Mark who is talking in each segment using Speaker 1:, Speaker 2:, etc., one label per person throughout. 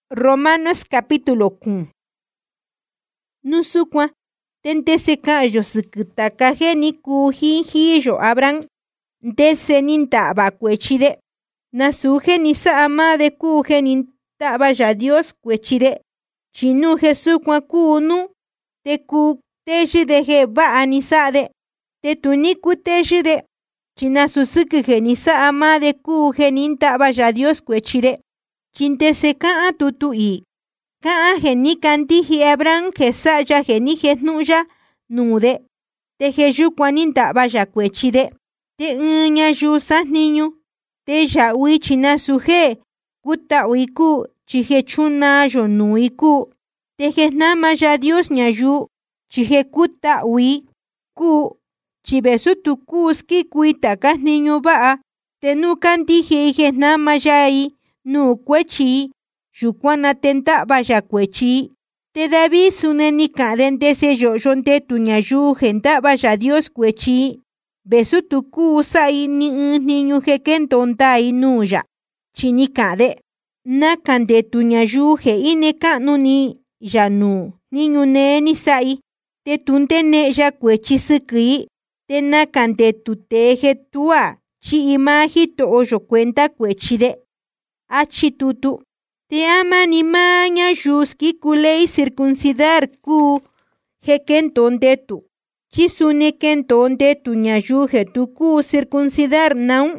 Speaker 1: Romanos capítulo 1. Nusukwa tentese kayo sukutaka geni kuhihiyo Abraham ndese nintaba kwechide nasuje ni saama kuje nintaba ya Dios kwechide chinu Jesukwa kunu teku tejide he baani sade tetuniku tejide chinasusuke ni saama kuje nintaba ya Dios kwechide chintese kaa tutui kaa geni kantihi Abraham jesaya geni genuya nude te jeyukwa nintaba ya kwechide te nya yusa niño te ya wichina suje kuta uiku chije chuna yo nuiku te genama ya Dios nyayu chije kuta ui ku chibesu tukuski kuita kas niño baa te nu kantihi genama yai nu kwechi yukwana tentaba ya kwechi te David suneni kadente se yo yonte tuñayu gentaba ya Dios kwechi besu tuku sai ni niño jeken tonta inuya chini kade na kande tuñayu ge ine kanu ni yanu niño ne ni sai te tunte ne ya kwechi siki te na kande tuteje tua chi imaji to yo cuenta kwechi de achitutu te ama ni maña yuski kulei circuncidar ku jeken tonte tu chisune ken tonte tu ñayu je tu ku circuncidar naun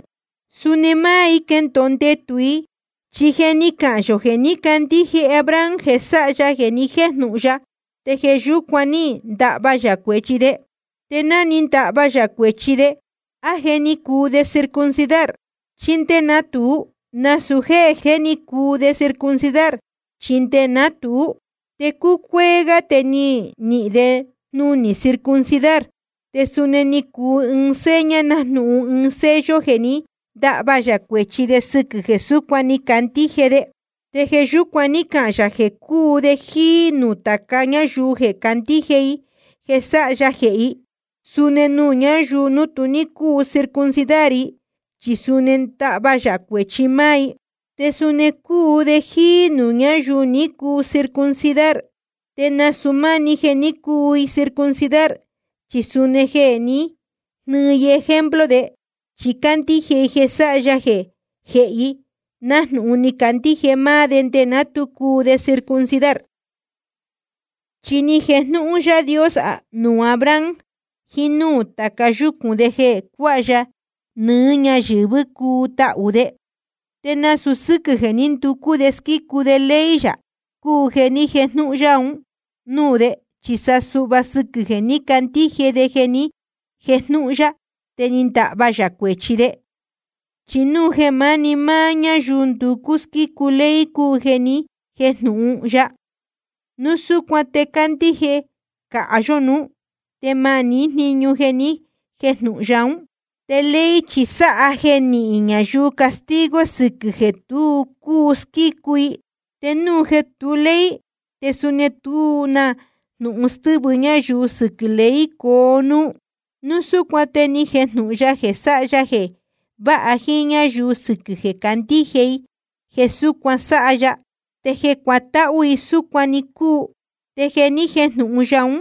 Speaker 1: sunema ken tonte tui chigeni kanyo geni kanti je Abraham je saya geni je nuya te je yukwani ndaba ya kwechide te nani ndaba ya kwechide a geni ku de circuncidar chinte natu na suje geni ku de circuncidar chinte natu te ku kuega te ni de nu ni circuncidar te sune ni ku enseña na nu ensello geni da vaya kwechi de suk Jesús kwani kanti jede te Jesús kwani kanya je ku de ji nu takaña yu je kanti jei je sa ya jei sune nu nya yu nu tuni ku circuncidari chisunen ta vaya kwechi mai te sune ku de ji nu nya yu ni ku circuncidar te nasumani geni ku y circuncidar chisune geni ni ejemplo de chikanti je saya je nahnu unikanti je madente natu ku de circuncidar chini genu ya Dios a nu Abraham hinu takayuku de je kwaya nuña yibu ku ta ude te nasusuke genin tu ku de skiku de leya ku geni genu yaun nude chisasu basuke geni kanti je de geni genu ya teninta vaya kwechide chinu gemani maña yuntu kuski kulei ku geni genu ya nusu kwate kanti je ka ayonu te mani niñu geni genu yaun te lei chisa geni ñayu castigo sike tu kuski kui te nu je tu lei te sune tu na nu ustubu ñayu sike lei konu nusu kwate ni genu ya je sa ya je ba ajiña yu sike je kanti je Jesús kwa sa ya te je kwata ui su kwani ku te je ni genu yaun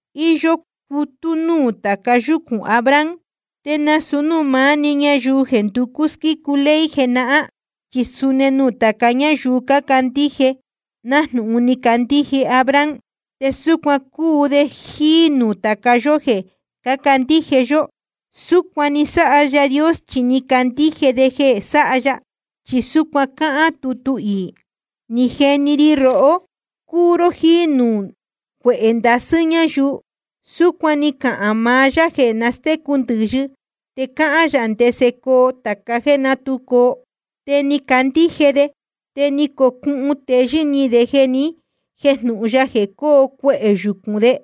Speaker 1: iyo kutunu takayuku Abraham te nasunu mani ñayu gentu kuski kulei genaa chisune nu takaña yuka kantije nahnu uni kantije Abraham te sukwa ku de hinu takayo je ka kantije yo sukwa ni saaya Dios chini kantije de je saaya chisukwa kaa tutui ni geniri roo kuro hinu kuenda suña yu sukwa ni ka amaya je naste kuntuyu te kaa te seko takaje natuko te ni kantije de te ni kokun te jini de geni genu ya je ko kwe yukunde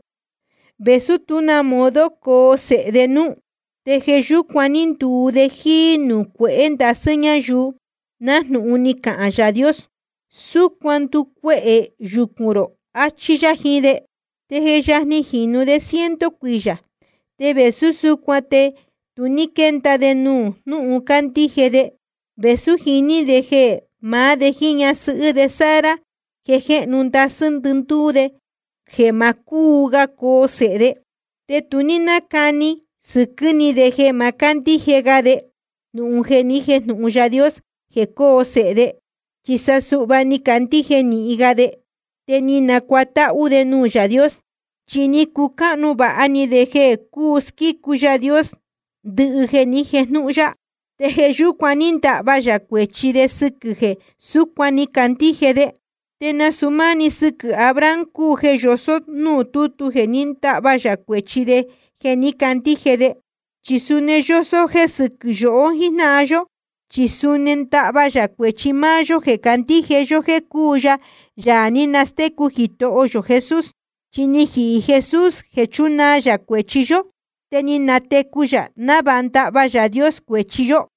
Speaker 1: besu tuna modo ko se de nu te jeyu kwanin tu de jinu kuenda seña yu nahnu unika aya Dios su kwantu kwe yukuro achiya hide te heya ni jinu de 100 kuya te besu su kwate tunikenta de nu kantije de besu jini de je ma de jiña su de Sara jeje nunda sundundude je makuga ko sede te tunina kani sukuni de je makanti jegade nu jeni je nu ya Dios je ko sede chisa subani kanti je ni igade te ni nakwata ude nu ya Dios chini kukanu ba ani de je kuski kuya Dios de jeni je nu ya te je yukwaninta vaya kwechide sukuje sukwani kanti jede tena sumani suku Abraham kuje yosot nu tutu geninta vaya kwechide geni kanti jede chisune yoso je suku yo hinayo chisunen ta vaya kwechimayo je kanti je yo je kuya yani naste kujito oyo Jesús chinihi Jesús je chuna ya kwechiyo teni nate kuya nabanta vaya Dios kwechiyo